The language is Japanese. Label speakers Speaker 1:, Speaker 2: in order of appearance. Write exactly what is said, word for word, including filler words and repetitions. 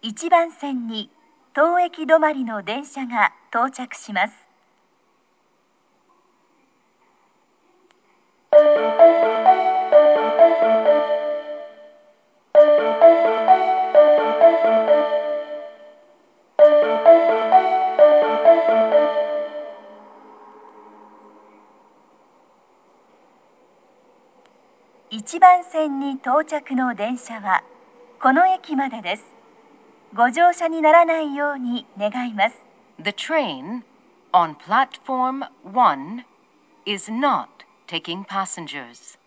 Speaker 1: いちばん線に当駅止まりの電車が到着します。いちばん線に到着の電車はこの駅までです。ご乗車にならないように願います。
Speaker 2: The train on platform one is not taking passengers.